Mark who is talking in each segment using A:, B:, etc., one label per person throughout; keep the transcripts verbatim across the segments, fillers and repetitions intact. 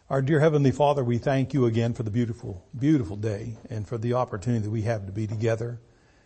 A: Our dear Heavenly Father, we thank you again for the beautiful, beautiful day and for the opportunity that we have to be together,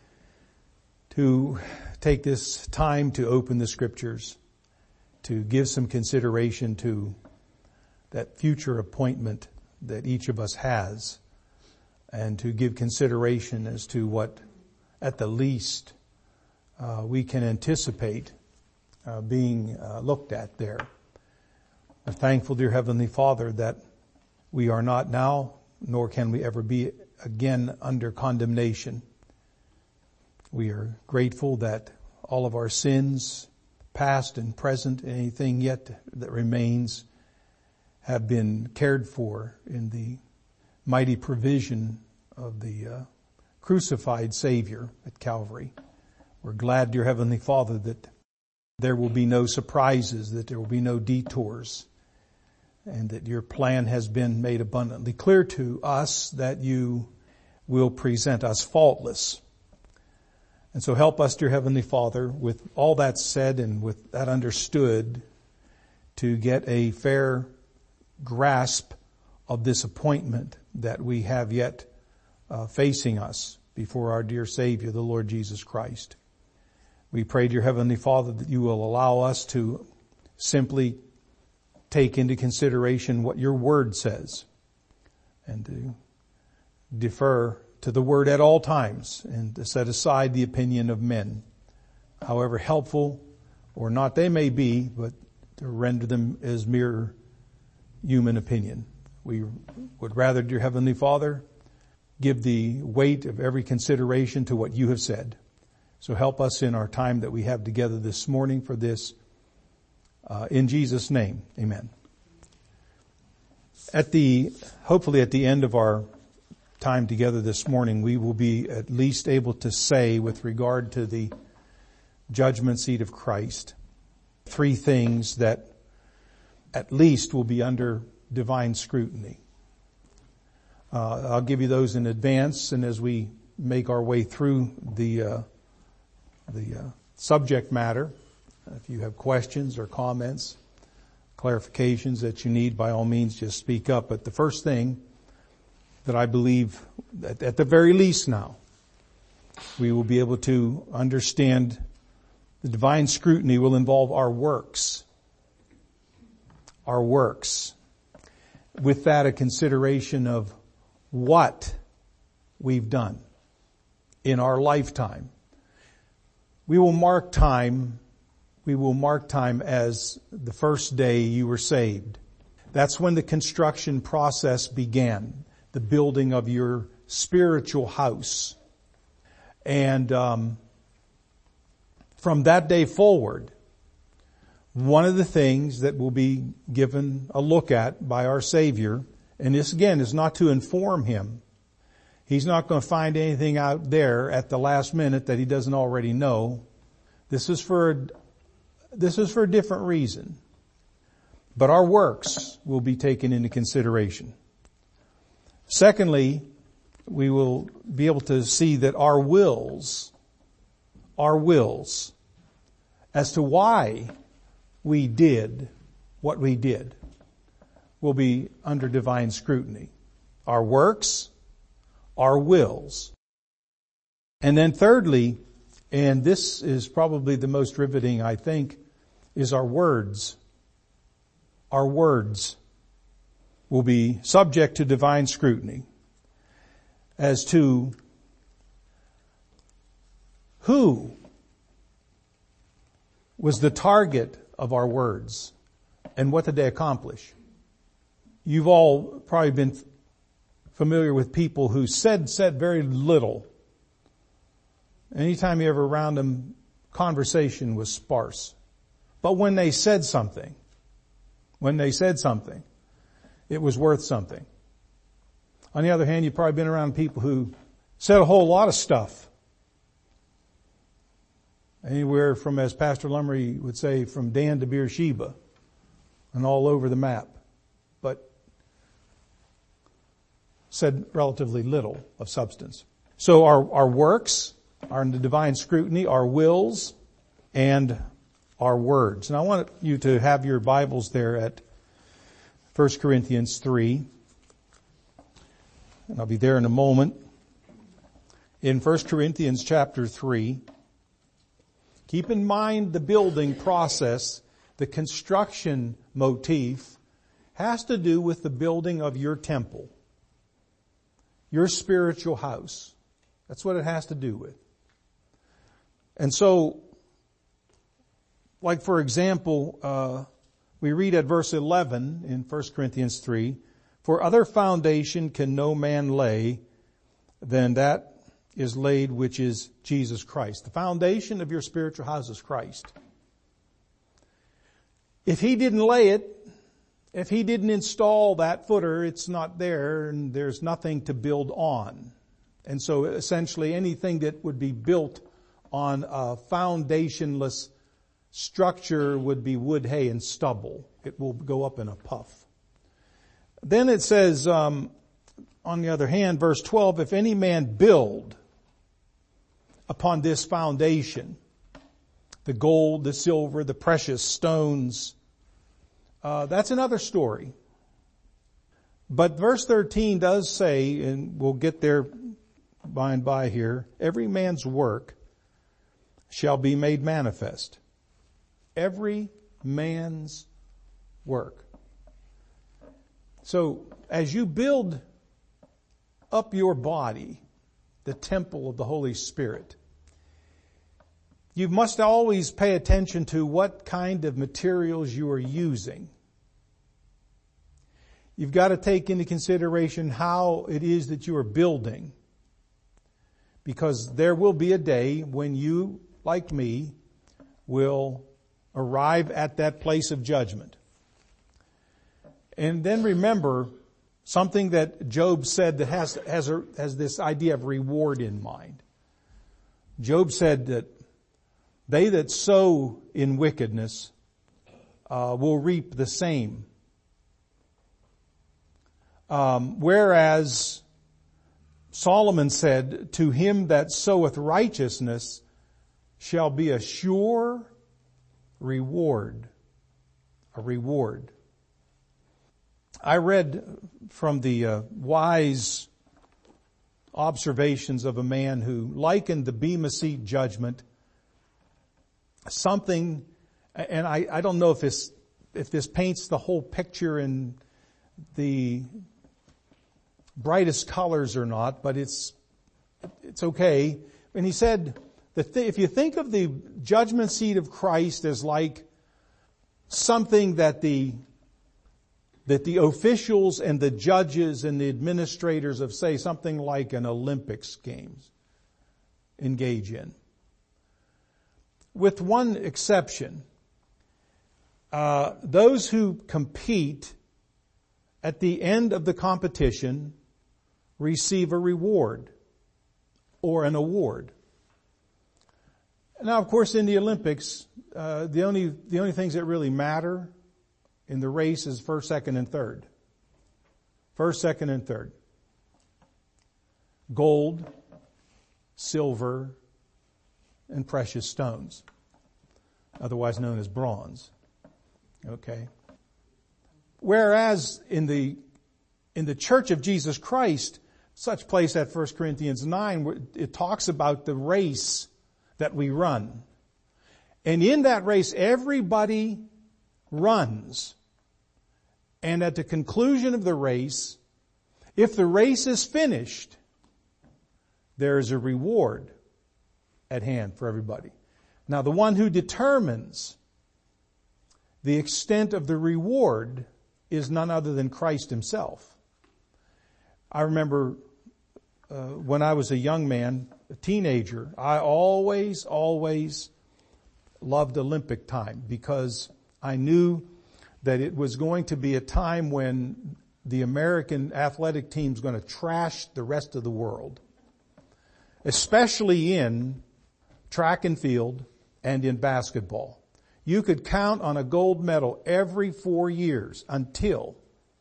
A: to take this time to open the Scriptures, to give some consideration to that future appointment that each of us has, and to give consideration as to what, at the least, uh, we can anticipate uh, being uh, looked at there. We're thankful, dear Heavenly Father, that we are not now, nor can we ever be again under condemnation. We are grateful that all of our sins, past and present, anything yet that remains, have been cared for in the mighty provision of the uh, crucified Savior at Calvary. We're glad, dear Heavenly Father, that there will be no surprises, that there will be no detours, and that your plan has been made abundantly clear to us, that you will present us faultless. And so help us, dear Heavenly Father, with all that said and with that understood, to get a fair grasp of this appointment that we have yet uh, facing us before our dear Savior, the Lord Jesus Christ. We pray, dear Heavenly Father, that you will allow us to simply take into consideration what your word says and to defer to the word at all times and to set aside the opinion of men, however helpful or not they may be, but to render them as mere human opinion. We would rather, dear Heavenly Father, give the weight of every consideration to what you have said. So help us in our time that we have together this morning for this. Uh, in Jesus' name, amen. At the, hopefully at the end of our time together this morning, we will be at least able to say with regard to the judgment seat of Christ, three things that at least will be under divine scrutiny. Uh, I'll give you those in advance, and as we make our way through the, uh, the uh, subject matter, if you have questions or comments, clarifications that you need, by all means, just speak up. But the first thing that I believe, that at the very least now, we will be able to understand the divine scrutiny will involve our works. Our works. With that, a consideration of what we've done in our lifetime. We will mark time We will mark time as the first day you were saved. That's when the construction process began, the building of your spiritual house. And um, from that day forward, one of the things that will be given a look at by our Savior, and this again is not to inform him. He's not going to find anything out there at the last minute that he doesn't already know. This is for This is for a different reason. But our works will be taken into consideration. Secondly, we will be able to see that our wills, our wills, as to why we did what we did, will be under divine scrutiny. Our works, our wills. And then thirdly, and this is probably the most riveting, I think, is our words. Our words will be subject to divine scrutiny as to who was the target of our words and what did they accomplish. You've all probably been familiar with people who said, said very little. Anytime you ever around them, conversation was sparse. But when they said something, when they said something, it was worth something. On the other hand, you've probably been around people who said a whole lot of stuff. Anywhere from, as Pastor Lumry would say, from Dan to Beersheba and all over the map. But said relatively little of substance. So our, our works are under divine scrutiny, our wills, and our words. And I want you to have your Bibles there at First Corinthians three. And I'll be there in a moment. In First Corinthians chapter three, keep in mind the building process, the construction motif has to do with the building of your temple, your spiritual house. That's what it has to do with. And so, like for example, uh, we read at verse eleven in First Corinthians three, for other foundation can no man lay than that is laid, which is Jesus Christ. The foundation of your spiritual house is Christ. If He didn't lay it, if He didn't install that footer, it's not there and there's nothing to build on. And so essentially anything that would be built on a foundationless structure would be wood, hay, and stubble. It will go up in a puff. Then it says, um, on the other hand, verse twelve, if any man build upon this foundation, the gold, the silver, the precious stones, uh, that's another story. But verse thirteen does say, and we'll get there by and by here, every man's work shall be made manifest. Every man's work. So as you build up your body, the temple of the Holy Spirit, you must always pay attention to what kind of materials you are using. You've got to take into consideration how it is that you are building. Because there will be a day when you, like me, will arrive at that place of judgment. And then remember something that Job said that has, has, a, has this idea of reward in mind. Job said that they that sow in wickedness uh, will reap the same. Um, whereas Solomon said, to him that soweth righteousness shall be a sure reward. A reward. I read from the uh, wise observations of a man who likened the Bema Seat judgment something, and I, I don't know if this, if this paints the whole picture in the brightest colors or not, but it's, it's okay. And he said that th- if you think of the judgment seat of Christ as like something that the that the officials and the judges and the administrators of, say, something like an Olympics Games engage in. With one exception, uh, those who compete at the end of the competition receive a reward or an award. Now, of course, in the Olympics, uh, the only the only things that really matter in the race is first, second, and third. First, second, and third. Gold, silver, and precious stones, otherwise known as bronze. Okay. Whereas in the in the Church of Jesus Christ, such place at First Corinthians nine, it talks about the race that we run. And in that race, everybody runs. And at the conclusion of the race, if the race is finished, there is a reward at hand for everybody. Now, the one who determines the extent of the reward is none other than Christ Himself. I remember uh, when I was a young man, a teenager, I always, always loved Olympic time because I knew that it was going to be a time when the American athletic team is going to trash the rest of the world, especially in track and field and in basketball. You could count on a gold medal every four years until,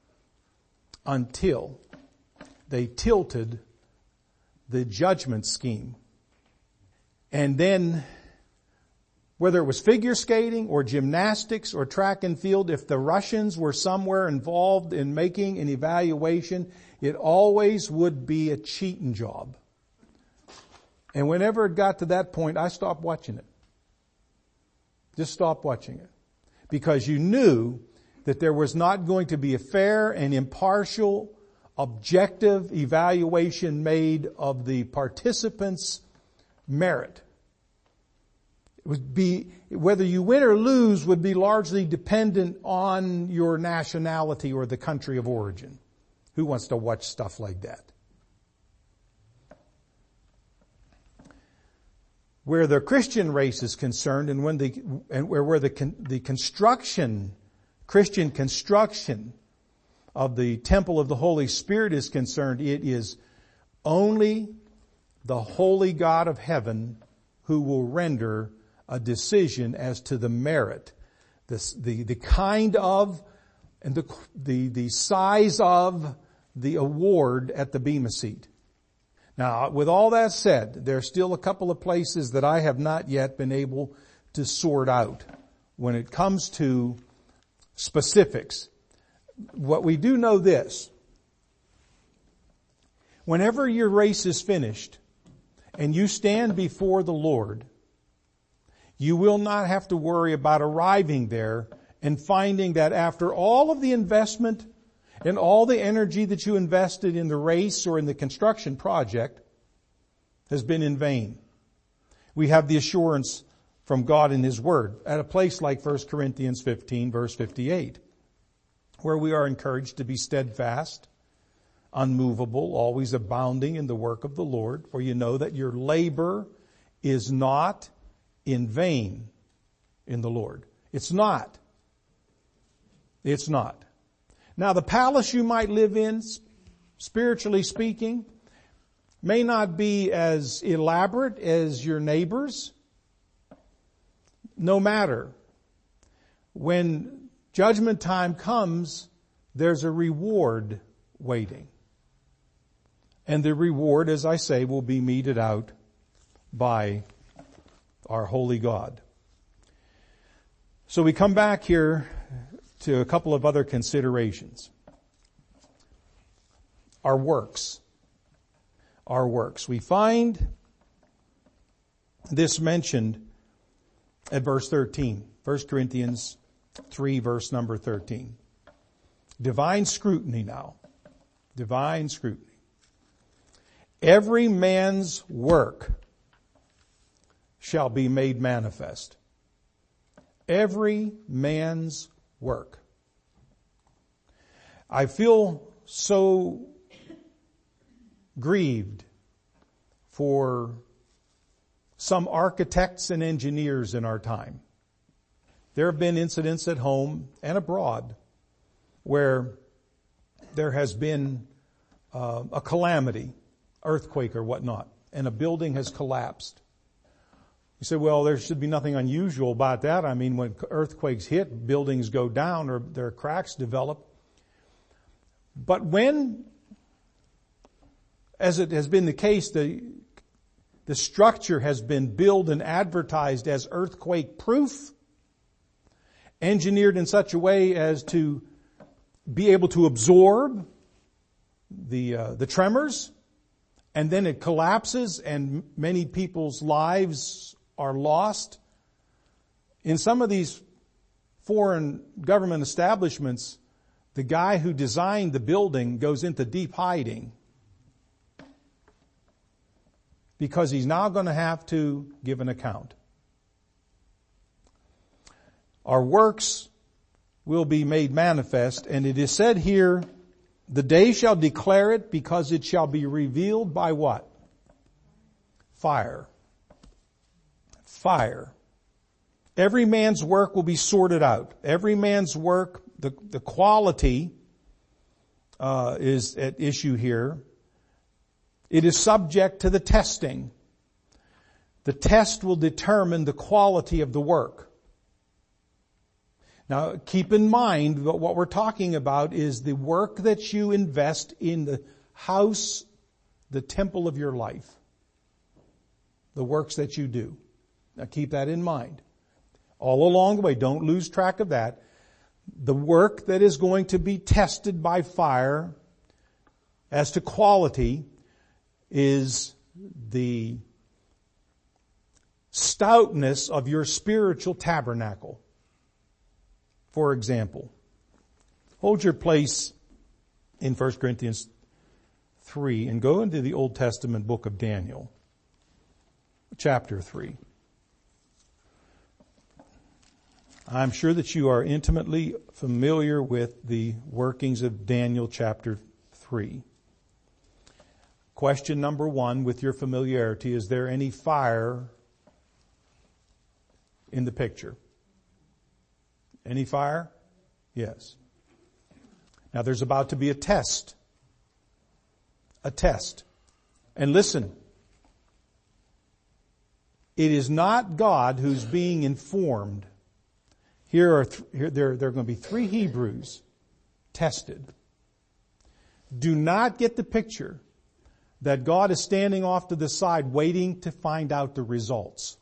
A: until they tilted the judgment scheme. And then Whether it was figure skating or gymnastics or track and field, if the Russians were somewhere involved in making an evaluation, it always would be a cheating job. And whenever it got to that point, I stopped watching it. Just stopped watching it. Because you knew that there was not going to be a fair and impartial, objective evaluation made of the participants' merit. It would be, whether you win or lose would be largely dependent on your nationality or the country of origin. Who wants to watch stuff like that? Where the Christian race is concerned, and when the and where, where the the construction, Christian construction of the temple of the Holy Spirit is concerned, it is only the holy God of heaven who will render a decision as to the merit, the the, the kind of, and the the the size of the award at the Bema seat. Now, with all that said, there are still a couple of places that I have not yet been able to sort out when it comes to specifics. What we do know this: whenever your race is finished and you stand before the Lord, you will not have to worry about arriving there and finding that after all of the investment and all the energy that you invested in the race or in the construction project has been in vain. We have the assurance from God in His Word at a place like First Corinthians fifteen verse fifty-eight, where we are encouraged to be steadfast, unmovable, always abounding in the work of the Lord, for you know that your labor is not in vain in the Lord. It's not. It's not. Now, the palace you might live in, spiritually speaking, may not be as elaborate as your neighbor's. No matter. When judgment time comes, there's a reward waiting. And the reward, as I say, will be meted out by our holy God. So we come back here to a couple of other considerations. Our works. Our works. We find this mentioned at verse thirteen. First Corinthians three, verse number thirteen. Divine scrutiny now. Divine scrutiny. Every man's work shall be made manifest. Every man's work. I feel so grieved for some architects and engineers in our time. There have been incidents at home and abroad where there has been uh, a calamity, earthquake or whatnot, and a building has collapsed. You say, well, there should be nothing unusual about that. I mean, when earthquakes hit, buildings go down or their cracks develop. But when, as it has been the case, the, the structure has been built and advertised as earthquake proof, engineered in such a way as to be able to absorb the, uh, the tremors, and then it collapses and many people's lives are lost. In some of these foreign government establishments, the guy who designed the building goes into deep hiding because he's now going to have to give an account. Our works will be made manifest, and it is said here, the day shall declare it because it shall be revealed by what? Fire. Fire. Every man's work will be sorted out. Every man's work, the, the quality uh, is at issue here. It is subject to the testing. The test will determine the quality of the work. Now, keep in mind that what we're talking about is the work that you invest in the house, the temple of your life. The works that you do. Now keep that in mind. all along the way, don't lose track of that. The work that is going to be tested by fire as to quality is the stoutness of your spiritual tabernacle. For example, hold your place in First Corinthians three and go into the Old Testament book of Daniel, chapter three. I'm sure that you are intimately familiar with the workings of Daniel chapter three. Question number one, with your familiarity, is there any fire in the picture? Any fire? Yes. Now there's about to be a test. A test. And listen, it is not God who's being informed. Here are th- here there, there are going to be three Hebrews tested. Do not get the picture that God is standing off to the side waiting to find out the results.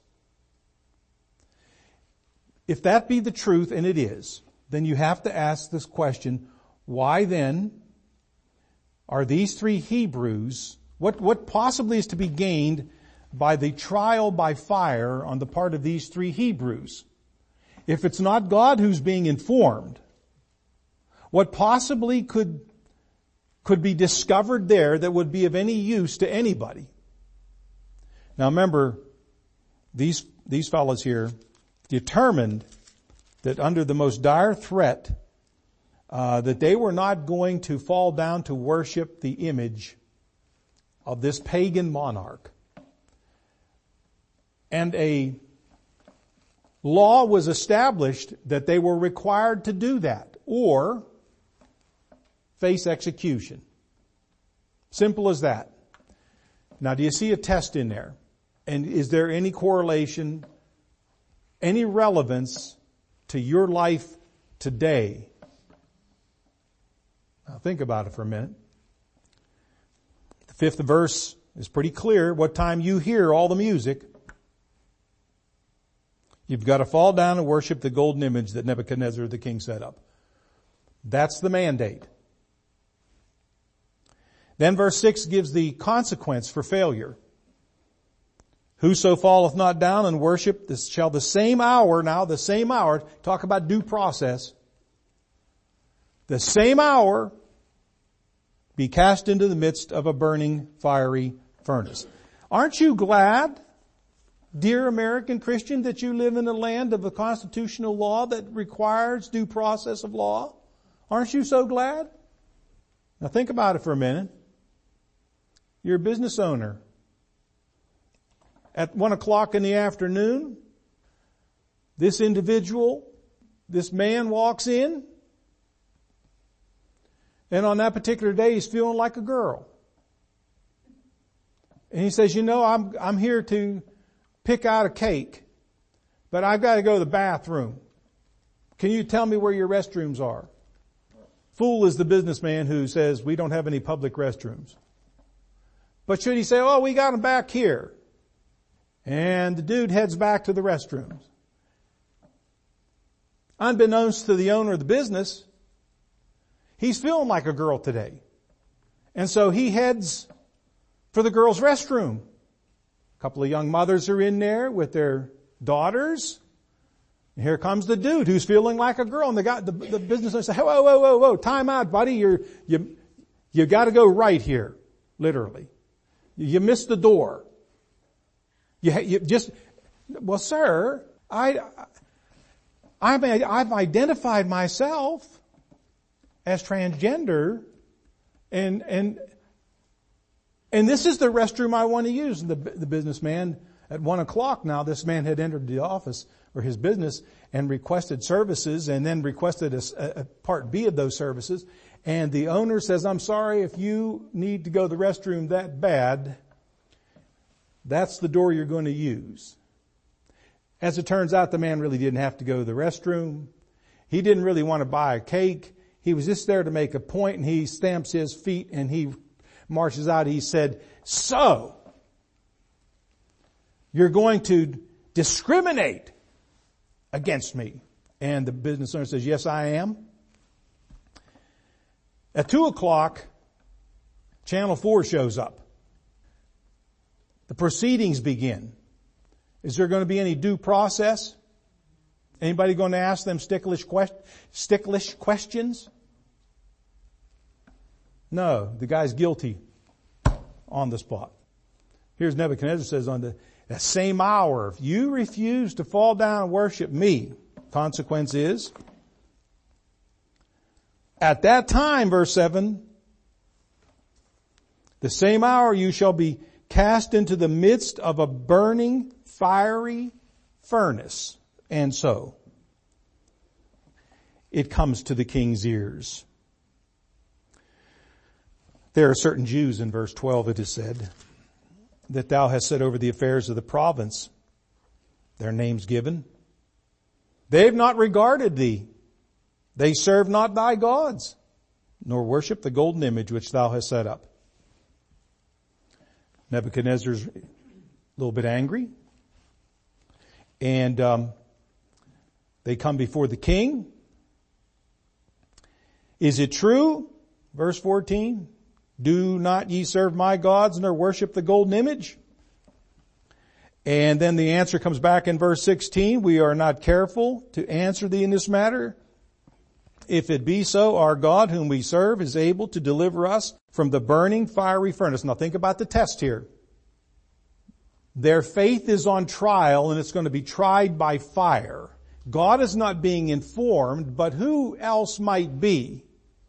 A: If that be the truth, and it is, then you have to ask this question, why then are these three Hebrews, what, what possibly is to be gained by the trial by fire on the part of these three Hebrews? If it's not God who's being informed, what possibly could, could be discovered there that would be of any use to anybody? Now remember, these, these fellows here determined that under the most dire threat, uh, that they were not going to fall down to worship the image of this pagan monarch. And a law was established that they were required to do that or face execution. Simple as that. Now, do you see a test in there? And is there any correlation, any relevance to your life today? Now think about it for a minute. The fifth verse is pretty clear. What time you hear all the music, you've got to fall down and worship the golden image that Nebuchadnezzar the king set up. That's the mandate. Then verse six gives the consequence for failure. Whoso falleth not down and worship, this shall the same hour, now the same hour, talk about due process, the same hour be cast into the midst of a burning fiery furnace. Aren't you glad, dear American Christian, that you live in a land of a constitutional law that requires due process of law? Aren't you so glad? Now think about it for a minute. You're a business owner. At one o'clock in the afternoon, this individual, this man walks in, and on that particular day he's feeling like a girl. And he says, you know, I'm, I'm here to pick out a cake, but I've got to go to the bathroom. Can you tell me where your restrooms are? Fool is the businessman who says we don't have any public restrooms. But should he say, oh, we got them back here? And the dude heads back to the restrooms. Unbeknownst to the owner of the business, he's feeling like a girl today. And so he heads for the girl's restroom. A couple of young mothers are in there with their daughters. And here comes the dude who's feeling like a girl. And the guy, the, the business owner says, whoa, whoa, whoa, whoa, time out, buddy. You're, you, you gotta go right here. Literally. You missed the door. You, you just, well, sir, I, I've, I've identified myself as transgender, and and and this is the restroom I want to use. And the the businessman, at one o'clock now, this man had entered the office or his business and requested services, and then requested a, a part B of those services. And the owner says, "I'm sorry, if you need to go to the restroom that bad, that's the door you're going to use." As it turns out, the man really didn't have to go to the restroom. He didn't really want to buy a cake. He was just there to make a point, and he stamps his feet and he marches out. He said, "So, you're going to discriminate against me? And the business owner says, yes, I am. At two o'clock, Channel four shows up. The proceedings begin. Is there going to be any due process? Anybody going to ask them sticklish, quest- sticklish questions? No, the guy's guilty on the spot. Here's Nebuchadnezzar says, on the that same hour, if you refuse to fall down and worship me, consequence is, at that time, verse seven, the same hour you shall be cast into the midst of a burning, fiery furnace. And so, it comes to the king's ears. There are certain Jews, in verse twelve it is said, that thou hast set over the affairs of the province, their names given. They have not regarded thee. They serve not thy gods, nor worship the golden image which thou hast set up. Nebuchadnezzar's a little bit angry. And um, they come before the king. Is it true? Verse fourteen. Do not ye serve my gods nor worship the golden image? And then the answer comes back in verse sixteen. We are not careful to answer thee in this matter. If it be so, our God whom we serve is able to deliver us from the burning fiery furnace. Now think about the test here. Their faith is on trial and it's going to be tried by fire. God is not being informed, but who else might be?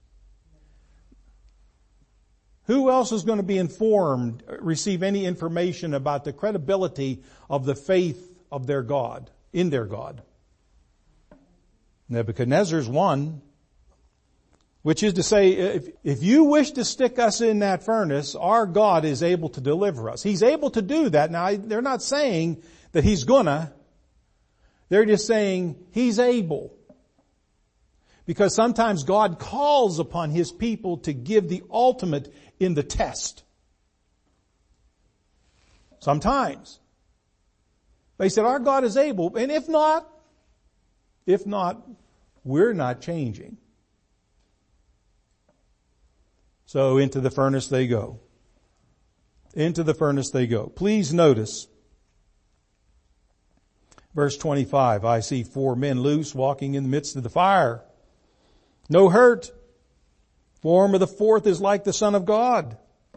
A: Who else is going to be informed, receive any information about the credibility of the faith of their God, in their God? Nebuchadnezzar's one. Which is to say, if, if you wish to stick us in that furnace, our God is able to deliver us. He's able to do that. Now, they're not saying that He's gonna. They're just saying He's able. Because sometimes God calls upon His people to give the ultimate in the test. Sometimes. They said, our God is able, and if not, if not, we're not changing. So into the furnace they go. Into the furnace they go. Please notice, verse twenty-five, I see four men loose walking in the midst of the fire. No hurt. Form of the fourth is like the Son of God.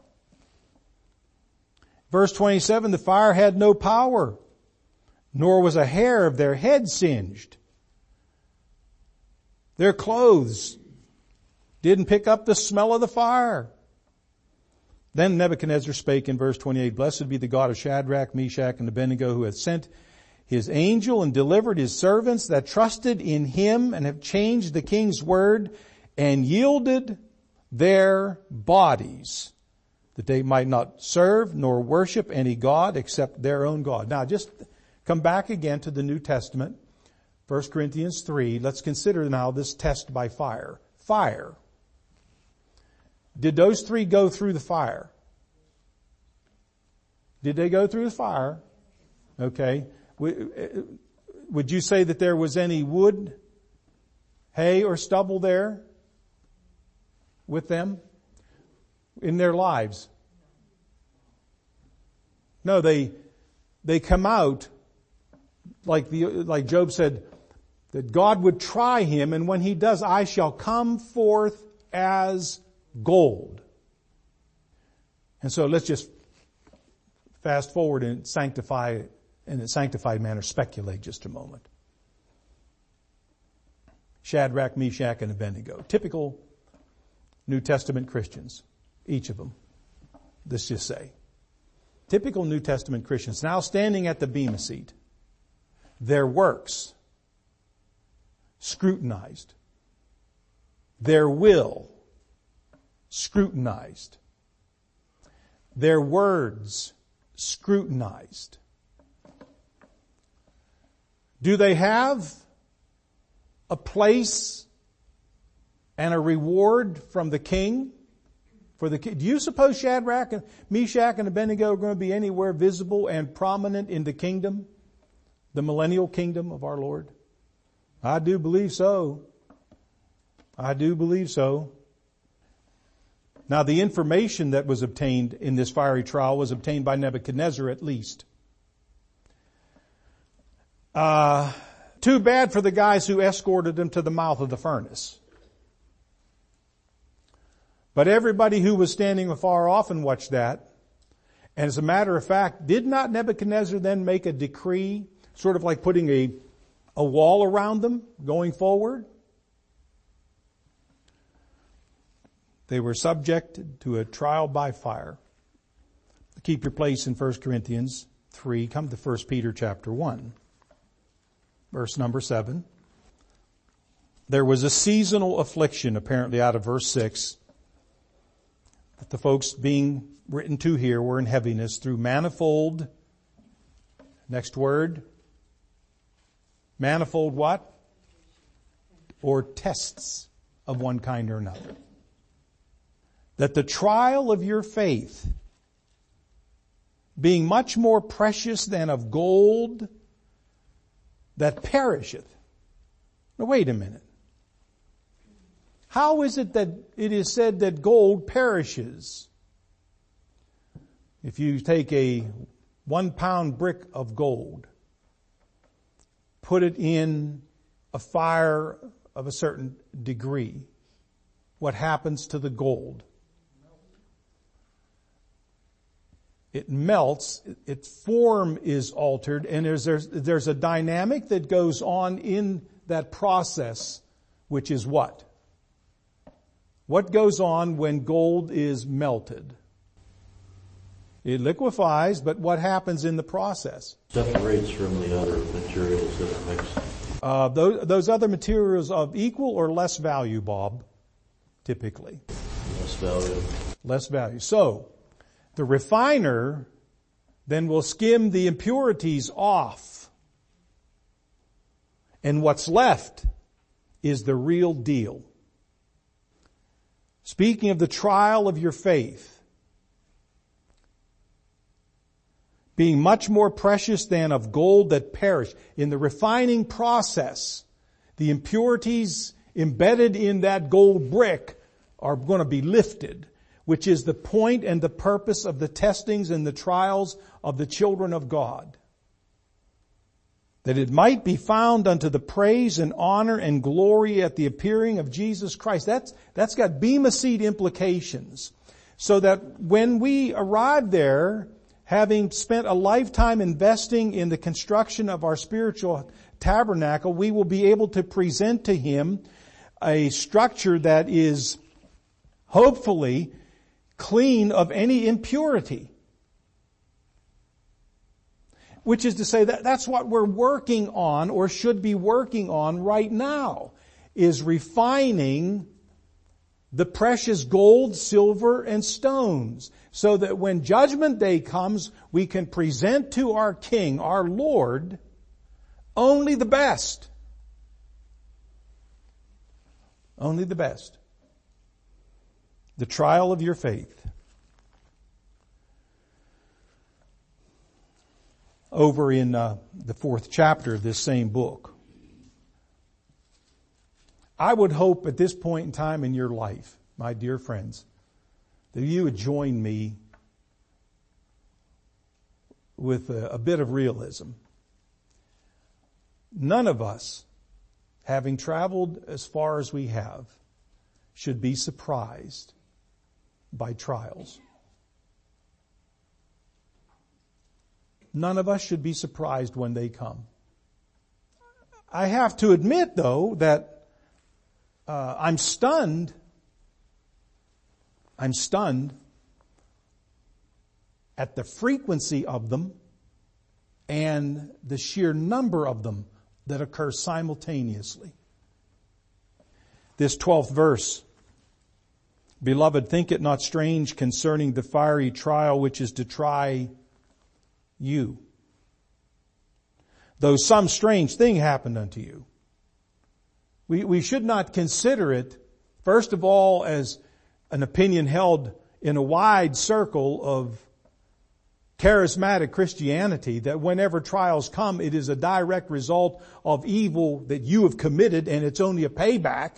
A: Verse twenty-seven, the fire had no power, nor was a hair of their head singed. Their clothes didn't pick up the smell of the fire. Then Nebuchadnezzar spake in verse twenty-eight, Blessed be the God of Shadrach, Meshach, and Abednego, who hath sent His angel and delivered His servants that trusted in Him and have changed the king's word and yielded their bodies, that they might not serve nor worship any God except their own God. Now just come back again to the New Testament, First Corinthians three. Let's consider now this test by fire. Fire. Did those three go through the fire? Did they go through the fire? Okay. Would you say that there was any wood, hay, or stubble there with them in their lives? No, they, they come out like the, like Job said, that God would try him, and when He does, I shall come forth as gold. And so let's just fast forward and sanctify, in a sanctified manner, speculate just a moment. Shadrach, Meshach, and Abednego. Typical New Testament Christians. Each of them. Let's just say. Typical New Testament Christians. Now standing at the bema seat. Their works scrutinized. Their will scrutinized. Their words scrutinized. Do they have a place and a reward from the king? For the king? Do you suppose Shadrach and Meshach and Abednego are going to be anywhere visible and prominent in the kingdom? The millennial kingdom of our Lord? I do believe so. I do believe so. Now, the information that was obtained in this fiery trial was obtained by Nebuchadnezzar at least. Uh, too bad for the guys who escorted him to the mouth of the furnace. But everybody who was standing afar off and watched that, and as a matter of fact, did not Nebuchadnezzar then make a decree, sort of like putting a, a wall around them going forward? They were subjected to a trial by fire. Keep your place in First Corinthians three. Come to First Peter chapter one. Verse number seven. There was a seasonal affliction, apparently out of verse six, that the folks being written to here were in heaviness through manifold, next word, manifold what? Or tests of one kind or another. That the trial of your faith, being much more precious than of gold that perisheth. Now wait a minute. How is it that it is said that gold perishes? If you take a one pound brick of gold, put it in a fire of a certain degree, what happens to the gold? It melts, its form is altered, and there's, there's, there's a dynamic that goes on in that process, which is what? What goes on when gold is melted? It liquefies, but what happens in the process?
B: Separates from the other materials that are mixed.
A: Uh, those, those other materials of equal or less value, Bob, typically.
B: Less value.
A: Less value. So, the refiner then will skim the impurities off. And what's left is the real deal. Speaking of the trial of your faith, being much more precious than of gold that perish. In the refining process, the impurities embedded in that gold brick are going to be lifted, which is the point and the purpose of the testings and the trials of the children of God. That it might be found unto the praise and honor and glory at the appearing of Jesus Christ. That's, that's got Bema Seat implications. So that when we arrive there, having spent a lifetime investing in the construction of our spiritual tabernacle, we will be able to present to Him a structure that is hopefully clean of any impurity. Which is to say that that's what we're working on, or should be working on right now, is refining the precious gold, silver, and stones, so that when Judgment Day comes, we can present to our King, our Lord, only the best. Only the best. The trial of your faith. Over in uh, the fourth chapter of this same book, I would hope at this point in time in your life, my dear friends, that you would join me with a, a bit of realism. None of us, having traveled as far as we have, should be surprised by trials. None of us should be surprised when they come. I have to admit, though, that uh, I'm stunned. I'm stunned at the frequency of them and the sheer number of them that occur simultaneously. This twelfth verse, beloved, think it not strange concerning the fiery trial which is to try you. Though some strange thing happened unto you. We, we should not consider it, first of all, as an opinion held in a wide circle of charismatic Christianity, that whenever trials come, it is a direct result of evil that you have committed and it's only a payback.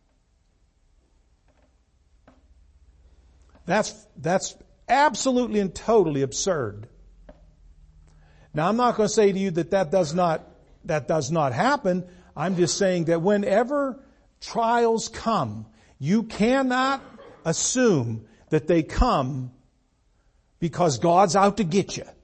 A: That's, that's absolutely and totally absurd. Now, I'm not going to say to you that that does not, that does not happen. I'm just saying that whenever trials come, you cannot assume that they come because God's out to get you.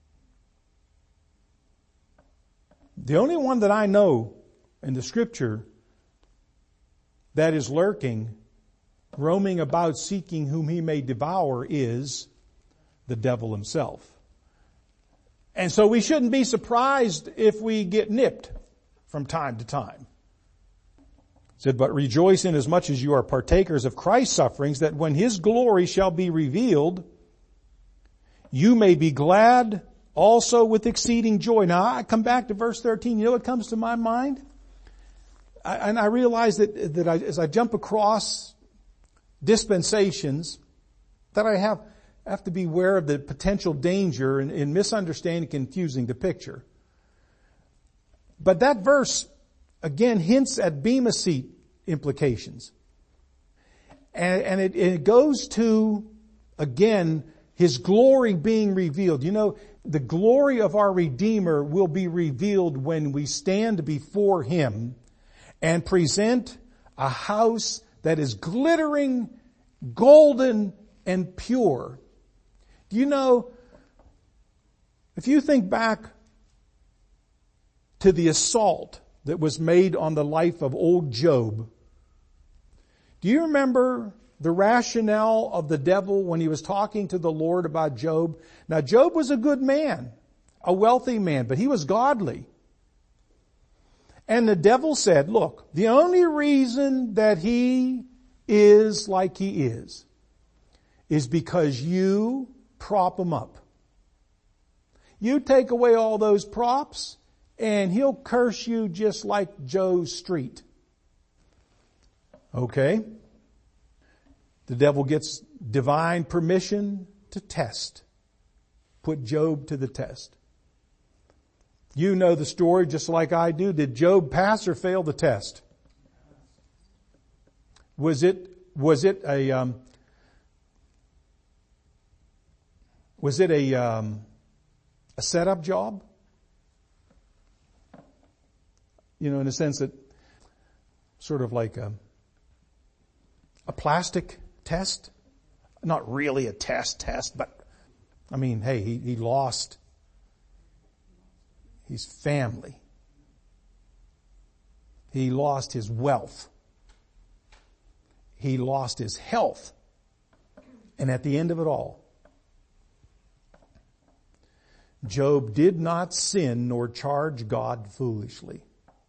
A: The only one that I know in the scripture that is lurking, roaming about seeking whom he may devour, is the devil himself. And so we shouldn't be surprised if we get nipped from time to time. It said, but rejoice in as much as you are partakers of Christ's sufferings, that when his glory shall be revealed, you may be glad also with exceeding joy. Now I come back to verse thirteen. You know what comes to my mind? I, and I realize that, that I, as I jump across dispensations, that I have, have to be aware of the potential danger in, in misunderstanding, confusing the picture. But that verse, again, hints at Bema Seat implications. And, and it, it goes to, again, his glory being revealed. You know, the glory of our Redeemer will be revealed when we stand before him and present a house that is glittering, golden, and pure. Do you know, if you think back to the assault that was made on the life of old Job, do you remember the rationale of the devil when he was talking to the Lord about Job? Now, Job was a good man, a wealthy man, but he was godly. And the devil said, look, the only reason that he is like he is, is because you prop him up. You take away all those props, and he'll curse you just like Joe Street. Okay? The devil gets divine permission to test. Put Job to the test. You know the story just like I do. Did Job pass or fail the test? Was it, was it a, um, was it a, um, a setup job? You know, in a sense that sort of like a, a plastic test. Not really a test test, but I mean, hey, he, he lost his family. He lost his wealth. He lost his health. And at the end of it all, Job did not sin nor charge God foolishly.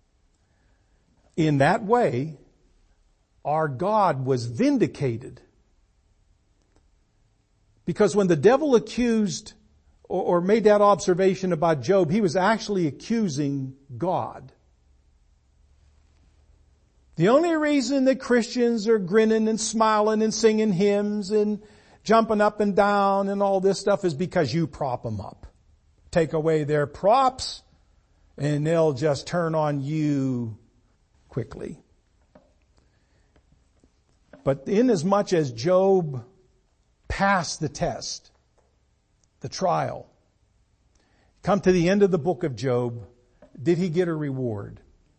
A: In that way, our God was vindicated. Because when the devil accused or, or made that observation about Job, he was actually accusing God. The only reason that Christians are grinning and smiling and singing hymns and jumping up and down and all this stuff is because you prop them up. Take away their props and they'll just turn on you quickly. But inasmuch as Job passed the test, the trial, come to the end of the book of Job, did he get a reward?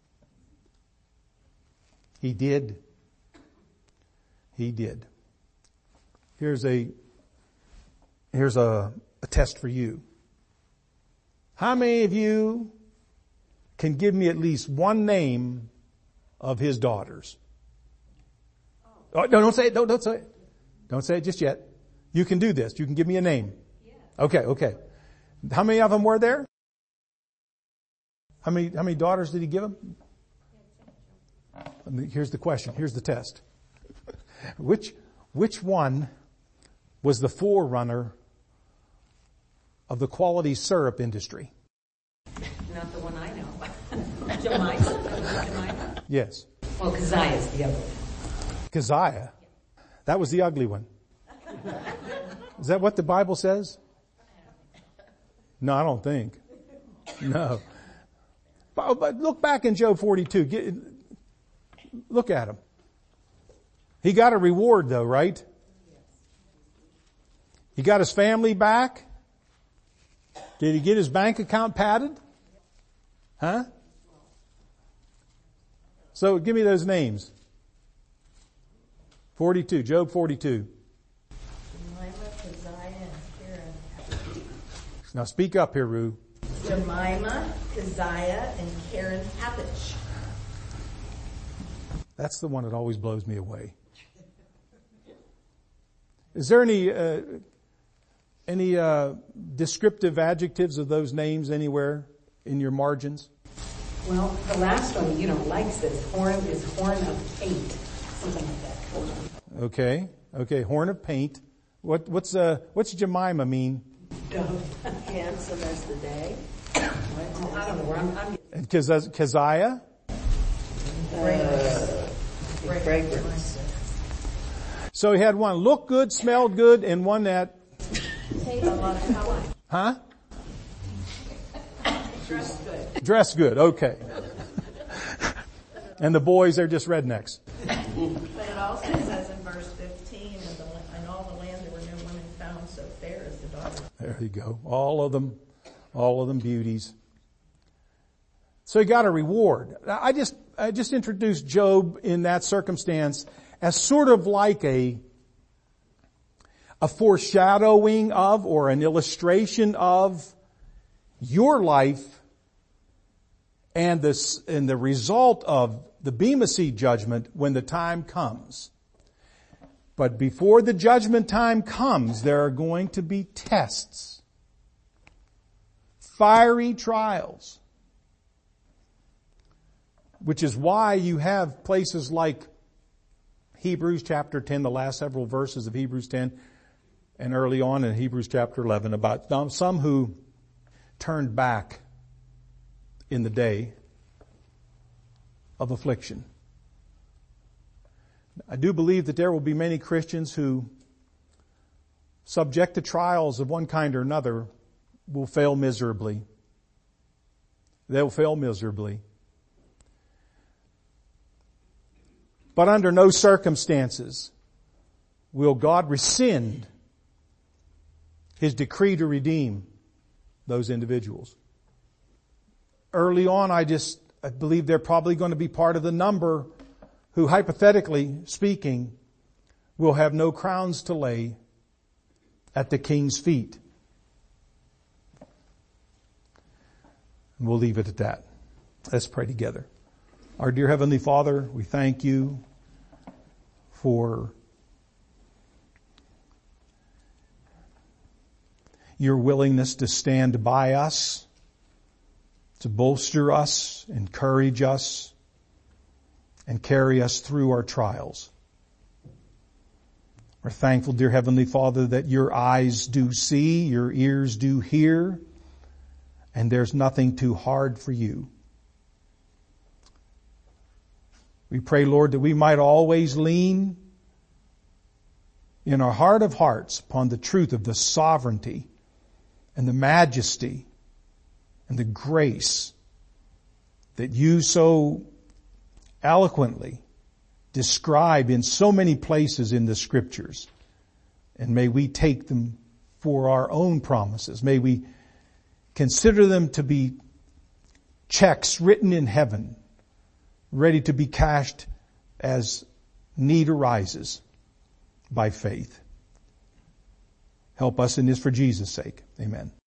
A: He did. He did. Here's a, here's a, a test for you. How many of you can give me at least one name of his daughters? Oh, no, don't say it. Don't, don't say it. Don't say it just yet. You can do this. You can give me a name. Okay, okay. How many of them were there? How many, how many daughters did he give him? Here's the question. Here's the test. Which, which one was the forerunner of the quality syrup industry?
C: Not the one I know. Jemima?
A: Yes.
C: Well, Keziah is the other one.
A: Keziah? That was the ugly one. Is that what the Bible says? No, I don't think. No. But, but look back in Job forty-two. Get, look at him. He got a reward though, right? He got his family back. Did he get his bank account padded? Huh? So give me those names. forty-two, Job forty-two.
D: Jemima, Keziah, and Karen.
A: Now speak up here, Rue.
D: Jemima, Keziah, and Karen Happich.
A: That's the one that always blows me away. Is there any uh, any uh, descriptive adjectives of those names anywhere in your margins?
C: Well, the last one you don't like says horn is horn of paint, something like that.
A: Okay, okay, horn of paint. What what's uh what's Jemima mean?
C: Dove.
D: Handsome as the day.
C: Well, I don't know where I'm, I'm
A: And Kez- Keziah?
D: Fragrance. Fragrance.
A: So he had one look good, smelled good, and one that,
D: Take a lot of color.
A: huh?
D: Dress good.
A: Dress good, okay. And the boys, they're just rednecks.
D: But it also says in verse fifteen, in, the, in all the land there were no women found so fair as the daughter.
A: There you go. All of them, all of them beauties. So he got a reward. I just, I just introduced Job in that circumstance as sort of like a, a foreshadowing of or an illustration of your life and this, and the result of the Bema Seat judgment when the time comes. But before the judgment time comes, there are going to be tests, fiery trials, which is why you have places like Hebrews chapter ten, the last several verses of Hebrews ten, and early on in Hebrews chapter eleven about some who turned back in the day of affliction. I do believe that there will be many Christians who, subject to trials of one kind or another, will fail miserably. They'll fail miserably. But under no circumstances will God rescind His decree to redeem those individuals. Early on, I just, I believe they're probably going to be part of the number who, hypothetically speaking, will have no crowns to lay at the King's feet. And we'll leave it at that. Let's pray together. Our dear Heavenly Father, we thank you for your willingness to stand by us, to bolster us, encourage us, and carry us through our trials. We're thankful, dear Heavenly Father, that your eyes do see, your ears do hear, and there's nothing too hard for you. We pray, Lord, that we might always lean in our heart of hearts upon the truth of the sovereignty and the majesty and the grace that you so eloquently describe in so many places in the Scriptures. And may we take them for our own promises. May we consider them to be checks written in heaven, ready to be cashed as need arises by faith. Help us in this for Jesus' sake. Amen.